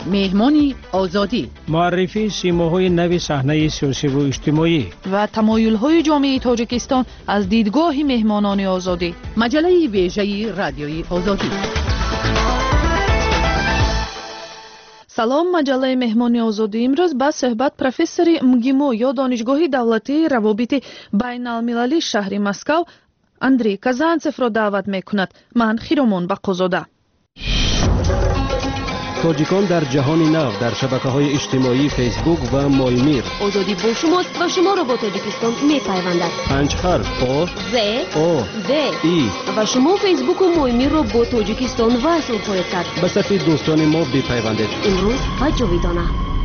مهمانی آزادی، معرفی سیماهای نو صحنه سیاسی و اجتماعی و تمایل‌های جامعه تاجیکستان از دیدگاه مهمانان آزادی. مجله ویژه رادیوی آزادی. سلام، مجله مهمانی آزادی امروز با صحبت پروفسور مگیمو یا دانشگاه دولتی روابط بین المللی شهر مسکو اندری کازانتسف را دعوت میکند. من خیرمان بقازاده. تاجیکان در جهان نو در شبکه‌های اجتماعی فیسبوک و مالمیر. آزادی با شماست و شما را با تاجیکستان می‌پیوندد. 5 حرف آ ز آ د ای و شما فیسبوک و مالمیر را با تاجیکستان وصل خواهید کرد. به صفحه دوستان ما بپیوندید. امروز و جاویدانه.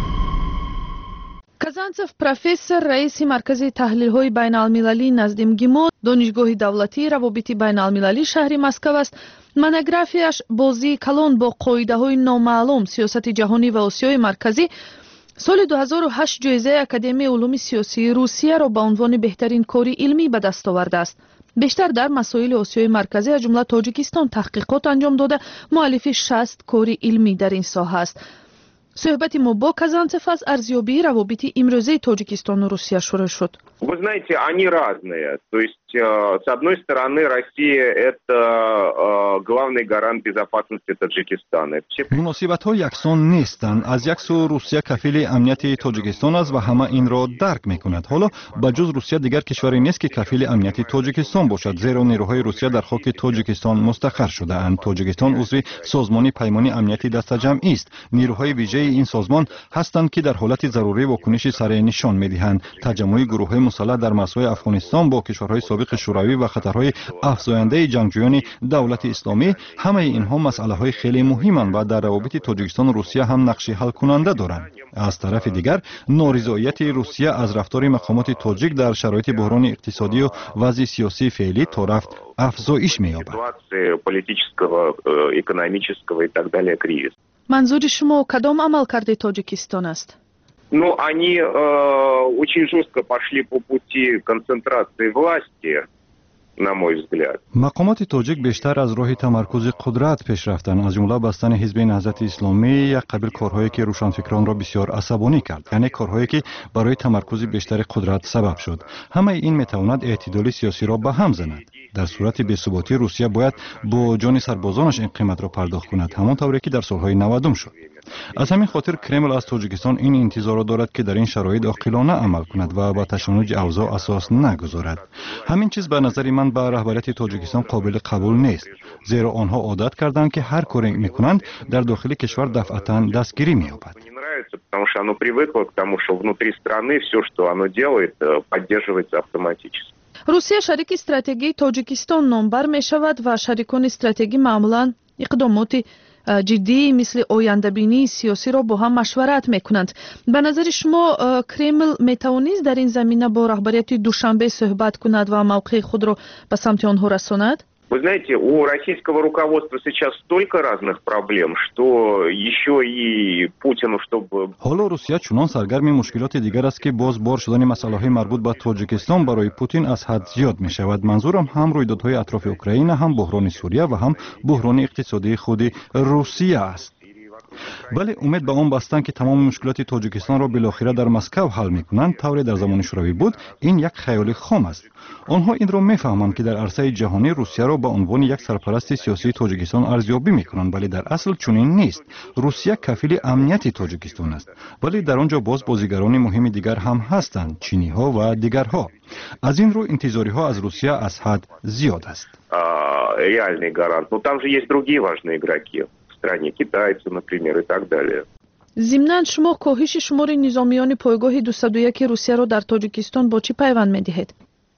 کازانتسف پروفسور رئیس مرکز تحلیل‌های بین‌المللی نزد مگیمو دانشگاه دولتی روابط بین‌المللی شهر مسکو است. монографияш бозии калон бо қоидаҳои номаълум сиёсати ҷаҳонӣ ва осиёи марказӣ соли 2008 ҷоизаи академияи улуми сиёсии русияро ба унвони беҳтарин кори илмӣ ба даст овардааст. бештар дар масоили осиёи марказӣ аз ҷумла тоҷикистон таҳқиқот анҷом дода муаллифи 60 кори илмӣ дар ин соҳа аст. суҳбати мо бо Казанцев аз арзёбии равобити имрӯзаи Тоҷикистону Русия шурӯъ шуд. Вы знаете, они разные. То есть, с одной стороны, Россия – это главный гарант безопасности Таджикистана. مناسبت‌ها یکسان نیستند. از یک سو روسیه کفیل امنیت تاجیکستان است و همه این را درک می‌کنند. حالا بجز روسیه دیگر کشوری نیست که کفیل امنیت تاجیکستان باشد، زیرا نیروهای روسیه در خاک تاجیکستان مستقر شده‌اند. تاجیکستان عضو سازمان پیمانی امنیتی دسته‌جمعی است. نیروهای ویژه این سازمان هستند که در حالت ضروری واکنش سریع نشان می‌دهند. تجمع گروه‌های مسلح در مسائل افغانستان با کشورهای سابق شوروی و خطرهای افزاینده جنگجویان دولت اسلامی، همه اینها مسئله‌های خیلی مهمند و در روابط تاجیکستان و روسیه هم نقش حل کننده دارند. از طرف دیگر نارضایتی روسیه از رفتار مقامات تاجیک در شرایط بحران اقتصادی و وضع سیاسی فعلی تا رفت افزایش می‌یابد. منظور شما کدام عملکرد تاجیکستان است؟ Ну, они очень жестко пошли по пути концентрации власти, на мой взгляд. مقامات تاجیک بیشتر از راه تمرکز قدرت پیش رفتند، از جمله بستن حزب نهضت اسلامی یک قبیل کارهایی که روشنفکران را بسیار عصبانی کرد، یعنی کارهایی که برای تمرکز بیشتر قدرت سبب شد. همه این میتواند اعتدال سیاسی را به هم زند. در صورت بی‌ثباتی روسیه باید با جان سربازانش این قیمت را پرداخت کند، همانطوری که در سالهای 90 شد. از همین خاطر کرمل از تاجیکستان این انتظار را دارد که در این شرایط عاقلانه عمل کند و به تشنج اوضاع اساس نگذارد. همین چیز به نظر من به رهبریت تاجیکستان قابل قبول نیست، زیرا آنها عادت کردند که هر کاری میکنند در داخل کشور دفعتاً دستگیری می‌یابد. Потому что оно привыкло к тому, что внутри страны все, что оно делает, поддерживается автоматически. روسیه شریک استراتژی تاجیکستان نامبر می شود و شریکان استراتژی معمولاً اقدامات جدی مثل آینده‌بینی سیاسی را با هم مشورت میکنند. به نظر شما کرمل میتوانست در این زمینه با رهبریت دوشنبه صحبت کند و موقع خود را به سمت آنها رساند؟ Вы знаете, у российского руководства сейчас столько разных проблем, что еще и Путину, чтобы... حالا روسیه چنان سرگرم مشکلات دیگر است که باز بار شدن مسائل مربوط به تاجیکستان برای پوتین از حد زیاد می شود. منظورم هم رویدادهای اطراف اوکراین، هم بحران سوریه و هم بحران اقتصادی خود روسیه است. ولی امید به آن بستند که تمام مشکلات تاجیکستان را بالاخره در مسکو حل می‌کنند، طوری در زمان شوروی بود. این یک خیال خام است. آنها این را می‌فهمند که در عرصه جهانی روسیه را به عنوان یک سرپرست سیاسی تاجیکستان ارزیابی می‌کنند، ولی در اصل چنین نیست. روسیه کفیل امنیت تاجیکستان است، ولی در آنجا باز بازیگران مهم دیگر هم هستند، چینی‌ها و دیگرها. از این رو انتظاری‌ها از روسیه از حد زیاد است. Реальный гарант. Но там же есть другие важные игроки. کیتایцы, например, и так далее. ضمناً شما کاهش شمار نظامیان پایگاه 201 روسیه را در تاجیکستان با چی پیوند می‌دهید؟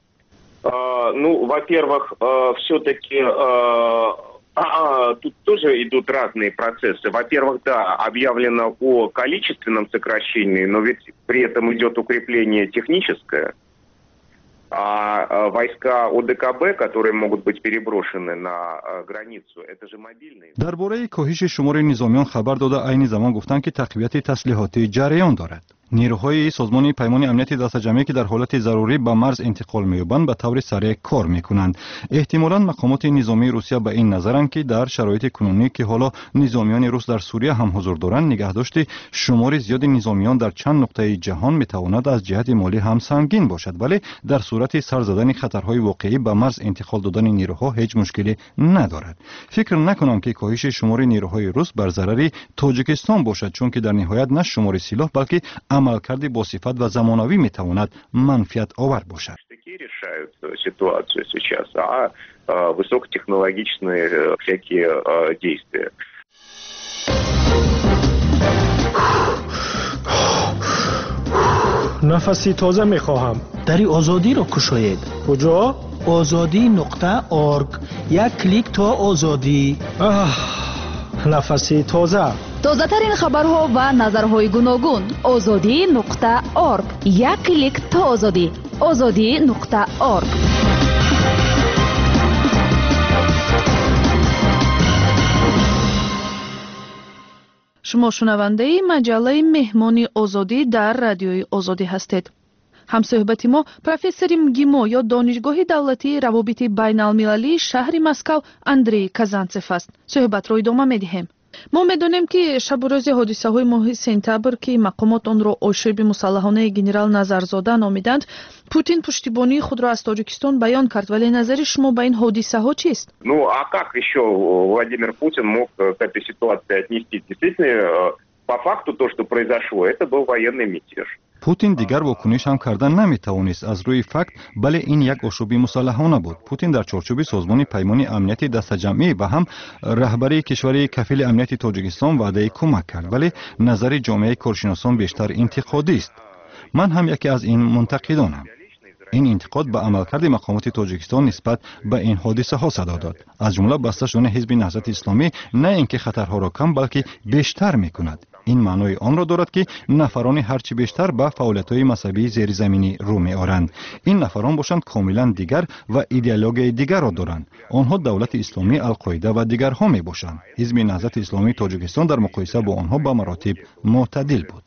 Ну, во-первых, все-таки тут тоже идут разные процессы. Во-первых, да, объявлено о количественном сокращении, но ведь при этом идет укрепление техническое. А войска ОДКБ, которые могут быть переброшены на границу, это же мобильные. درباره کاهش شمار نظامیان خبر داده عین زمان گفتند که تقویت تسلیحاتی جریان دارد. نیروهای سازمان پیمان امنیت دسته‌جمعی که در حالت ضروری به مرز انتقال می‌یابند به طور سریع کار می‌کنند. احتمالاً مقامات نظامی روسیه به این نظرند که در شرایط کنونی که حالا نظامیان روس در سوریه هم حضور دارند، نگهداشت شمار زیاد نظامیان در چند نقطه جهان می‌تواند از جهت مالی هم سنگین باشد، ولی در صورت سر زدن خطرهای واقعی به مرز انتقال دادن نیروها هیچ مشکلی ندارد. فکر نکنم که کاهش شمار نیروهای روس بر ضرر تاجیکستان باشد، چون که در نهایت نه شمار سلاح بلکه عملکرد با صفت و زمانوی میتواند منفعت آور باشد. Решают ситуацию сейчас, а высокотехнологичные всякие действия. نفسی تازه میخواهم. دری آزادی را کشاید. کجا؟ azadi.org. یک کلیک تا آزادی. نفسی تازه. تازه ترین خبرها و نظرهای گوناگون. azadi.org. یک کلیک تا آزادی. azadi.org. شما شنونده مجله مهمانی آزادی در رادیوی آزادی هستید. همصحبت ما پروفسور МГИМО یا دانشگاه دولتی روابط بین المللی شهر مسکو اندری کازانتسف است. صحبت را ادامه می‌دهیم. ما می‌دانیم که شب و روز حادثه‌های ماه سپتامبر که مقامات آن را آشوب مسلحانه گنرال نظرزاده نامیدند، پوتین پشتیبانی خود را از تاجیکستان بیان کرد، ولی نظر شما به این حادثه‌ها چیست؟ Ну, а как еще Владимир Путин мог к этой ситуации отнестись? Действительно, по факту то, что произошло, это был военный мятеж. پوتین دیگر واکنش هم کردن نمیتوانست از روی فکت، بله این یک آشوب مسلحانه بود. پوتین در چارچوب سازمان پیمان امنیت دسته‌جمعی و هم رهبری کشور کفیل امنیت تاجیکستان وعده کمک کرد، ولی نظر جامعه کارشناسان بیشتر انتقادی است. من هم یکی از این منتقدانم. این انتقاد به عملکرد مقامات تاجیکستان نسبت به این حادثه ها صدا داد، از جمله بسته شدن حزب نهضت اسلامی نه اینکه خطرها را کم بلکه بیشتر میکند. این معنای آن را دارد که نفران هرچی بیشتر به فعالیت‌های مذهبی زیرزمینی رو می‌آورند. این نفران باشند کاملا دیگر و ایدئولوژی دیگر را دارند. آنها دولت اسلامی، القاعده و دیگرها میباشند. حزب نهضت اسلامی تاجیکستان در مقایسه با آنها به مراتب معتدل بود.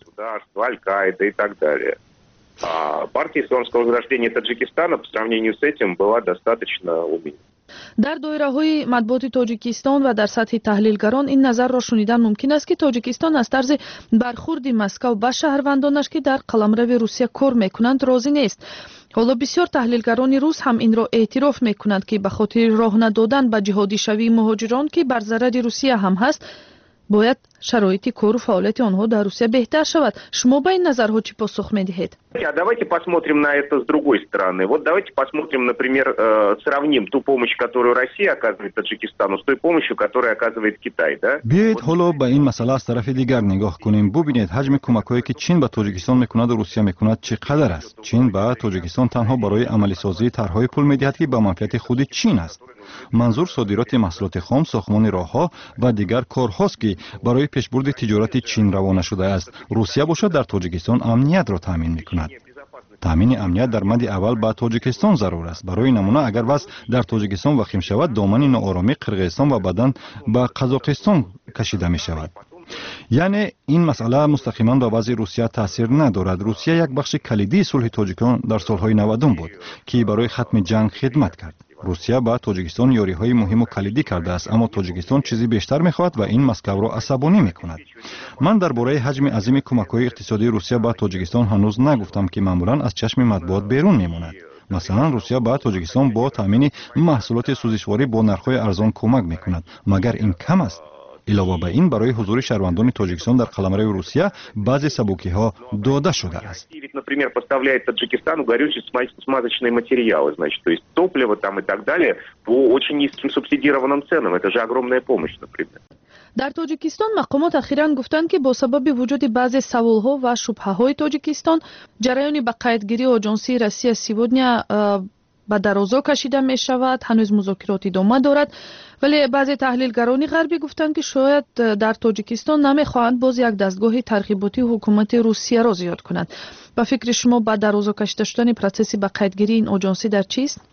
Партия исламского возрождения Таджикистана по сравнению с этим была достаточно умеренной. در دایره‌های مطبوعات تاجیکستان و در سطح تحلیلگران این نظر را شنیدن ممکن است که تاجیکستان از طرز برخورد مسکو به شهروندانش که در قلمرو روسیه کار میکنند راضی نیست. حالا بسیار تحلیلگران روس هم این را اعتراف میکنند که به خاطر راه ندادن به جهادی شوی مهاجران که بر ضرر روسیه هم هست، باید شرایط کار و فعالیت آنها در روسیه بهتر شود. شما به این نظرها چی پاسخ میدهید؟ Давайте посмотрим на это с другой стороны. Вот давайте посмотрим, например, сравним ту помощь, которую Россия оказывает Таджикистану, с той помощью, которую оказывает Китай, да? بیایید حالا به این مسئله از طرف دیگر نگاه کنیم. ببینید حجم کمک‌هایی که چین به تاجیکستان میکند و روسیه میکند چقدر است. چین به تاجیکستان تنها برای عملی سازی طرح‌های پول میدهد که به منفعت خود چین است. منظور صادرات محصولات خام، ساختمان راه‌ها و دیگر کارهاست که برای پیشبرد تجارت چین روانه شده است. روسیه باشد در تاجیکستان امنیت را تامین میکند. تامین امنیت در مد اول به تاجیکستان ضرور است. برای نمونه اگر وضع در تاجیکستان وخیم شود، دامن ناآرامی قرقیزستان و بعداً به قزاقستان کشیده می شود. یعنی این مسئله مستقیما به وضع روسیه تاثیر ندارد. روسیه یک بخش کلیدی صلح تاجیکستان در سالهای 90 بود که برای ختم جنگ خدمت کرد. روسیه با تاجیکستان یاری‌های مهم و کلیدی کرده است، اما تاجیکستان چیزی بیشتر می‌خواهد و این مسکو را عصبانی می‌کند. من درباره حجم عظیم کمک‌های اقتصادی روسیه با تاجیکستان هنوز نگفتم که معمولاً از چشم مطبوعات بیرون می‌ماند. مثلا روسیه با تاجیکستان با تامین محصولات سوزشواری با نرخ‌های ارزان کمک می‌کند. مگر این کم است؟ علاوه بر این برای حضور شهروندان تاجیکستان در قلمرو روسیه بعضی سبوکی‌ها داده شده است. Например, поставляет Таджикистану горючие смазочные материалы, значит, то есть топливо там и так далее по очень низким субсидированным ценам. Это же огромная помощь, например. در تاجیکستان مقامات اخیراً گفتند که با سبب وجود بعضی سوالها و شبهه‌های تاجیکستان جریان به قیدگیری آژانسی روسیه سیودنیا به درازا کشیده می شود. هنوز مذاکرات ادامه دارد، ولی بعضی تحلیلگران غربی گفتند که شاید در تاجیکستان نمیخواهند باز یک دستگاه ترغیباتی حکومت روسیه را زیاد کنند. با فکر شما به درازا کشیده شدن پروسس به قیدگیری این آژانسی در چیست؟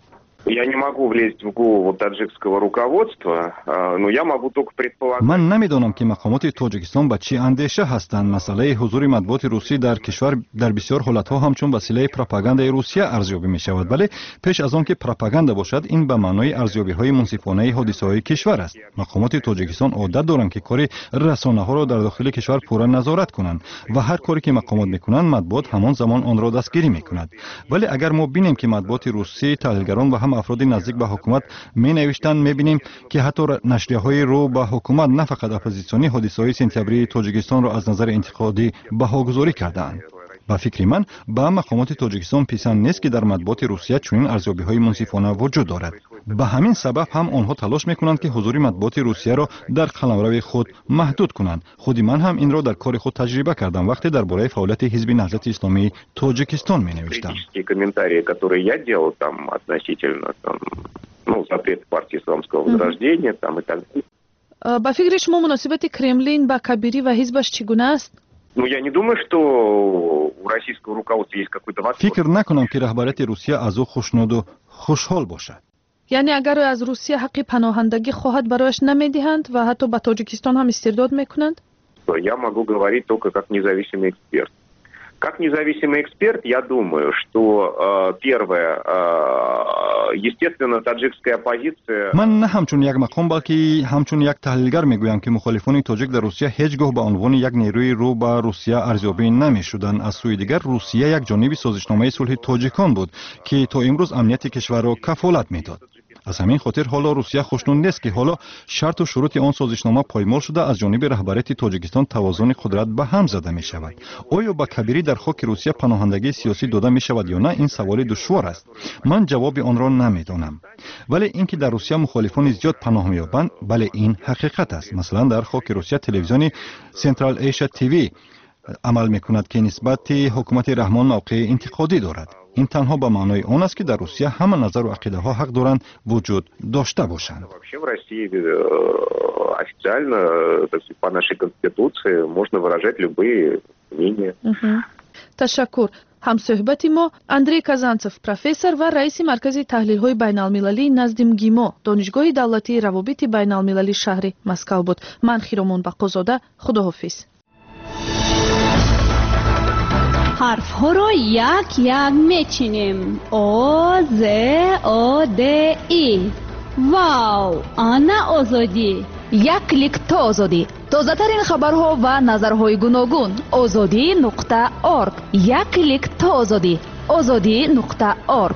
Я не могу влезть в голову таджикского руководства, но я могу только предполагать. من نمیدانم که مقامات تاجیکستان به چی اندیشه هستند. مسئله حضور مطبوعات روسی در کشور در بسیار حالتها همچون وسیله پروپاگاندای روسیه ارزیابی می شود، ولی پیش از آن که پروپاگاندا باشد این به معنای ارزیابی های منصفانه حادثه های کشور است. مقامات تاجیکستان عادت دارند که کار رسانه ها را در داخل کشور پورا نظارت کنند و هر کاری که مقامات میکنند مطبوعات همان زمان آن را دستگیری میکند. ولی اگر ما بینیم که مطبوعات روسی، تحلیلگران و هم افراد نزدیک به حکومت می نوشتند، میبینیم که حتی نشریه‌های رو به حکومت نه فقط اپوزیسیونی حادثه‌های سپتامبری تاجیکستان را از نظر انتقادی بهاگذاری کردند. با فکر من به مقامات تاجیکستان پسند نیست که در مطبوعات روسیه چنین ارزیابی‌های منصفانه وجود دارد. به همین سبب هم آنها تلاش میکنند که حضور مطبوعات روسیه را در قلمرو خود محدود کنند. خود من هم این را در کار خود تجربه کردم وقتی درباره فعالیت حزب نهضت اسلامی تاجیکستان می‌نوشتم. комментарии, которые я делал там относительно запрет партии исламского возрождения там и так далее. با فکر شما مناسبت کرملین با کبیری و حزبش چگونه است؟ Я не думаю, что у российского руководства есть какой-то восторг. فکر نکنم که رهبریت روسیه از او خوشنود و خوشحال باشد. یعنی اگر از روسیه حق پناهندگی خواهد برایش نمیدهند و حتی به تاجیکستان هم استرداد میکنند؟ Я могу говорить только как независимый эксперт. Как независимый эксперт, я думаю, что первое, естественно, таджикская оппозиция... من نه همچون یک مقام بلکه همچون یک تحلیلگر میگویم که مخالفان تاجیک در روسیه هیچگاه به عنوان یک نیروی رو به روسیه ارزیابی نمیشدند. از سوی دیگر روسیه یک جانب سازشنامه صلح تاجیکان بود که تا امروز امنیت کشور را کفالت میداد. از همین خاطر حالا روسیه خوشنود نیست که حالا شرط و شروط آن سازشنامه پایمال شده از جانب رهبریت تاجیکستان توازن قدرت به هم زده می شود. آیا به کبیری در خاک روسیه پناهندگی سیاسی داده می شود یا نه؟ این سوال دشوار است. من جواب آن را نمیدانم. ولی اینکه در روسیه مخالفان زیاد پناه می‌یابند، بله این حقیقت است. مثلا در خاک روسیه تلویزیون سنترال ایشیا تیوی عمل می‌کند که نسبت حکومت رحمان موقع انتقادی دارد. این تنها به معنای آن است که در روسیه همه نظر و عقیده ها حق دارند وجود داشته باشند. Вообще в России официально, по нашей конституции, можно выражать любые мнения. تشکر. همصحبت ما اندری کازانتسوف پروفسور و رئیس مرکز تحلیل های بین المللی نزد مگیمو دانشگاه دولتی روابط بین المللی شهر مسکو بود. من خیرمان بقازاده، خداحافظ. حرف ها رو یک یک میچینیم. او ز او د ای. واو، آنا آزادی. یک کلیک تا آزادی. تازه ترین خبرها و نظرهای گوناگون. azadi.org. یک کلیک تا آزادی. azadi.org.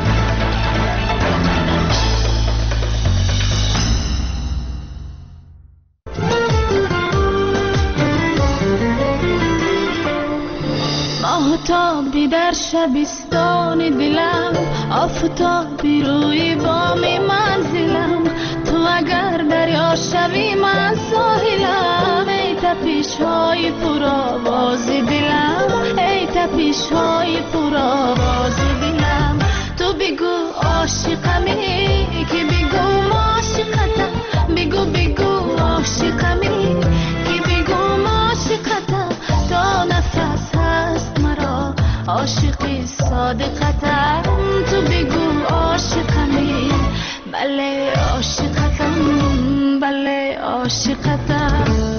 آفتابی در شبستان دلم، آفتابی روی بام منزلم، تو اگر دریا شوی من ساحلم. ای تپش های پرآواز دلم، ای تپش های پرآواز دلم. تو بگو عاشقمی که بگو عاشقتم، بگو بگو عاشقمی که بگو عاشقتم. تا نفس هست مرا عاشقی صادقتم. تو بگو عاشقمی، بله عاشقتم، بله عاشقتم.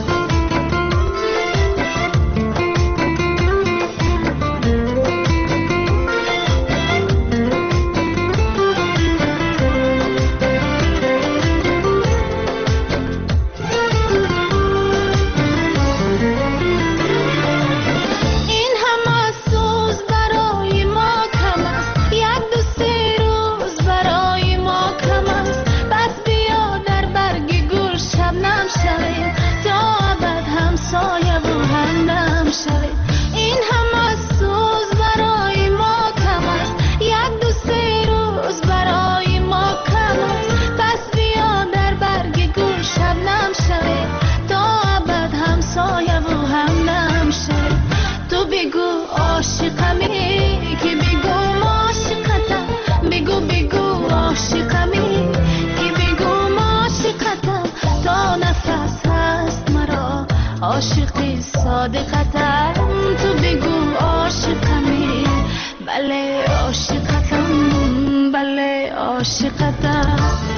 عاشقی صادقتم. تو بگو عاشقمی، بله عاشقتم، بله عاشقتم. عاشقتم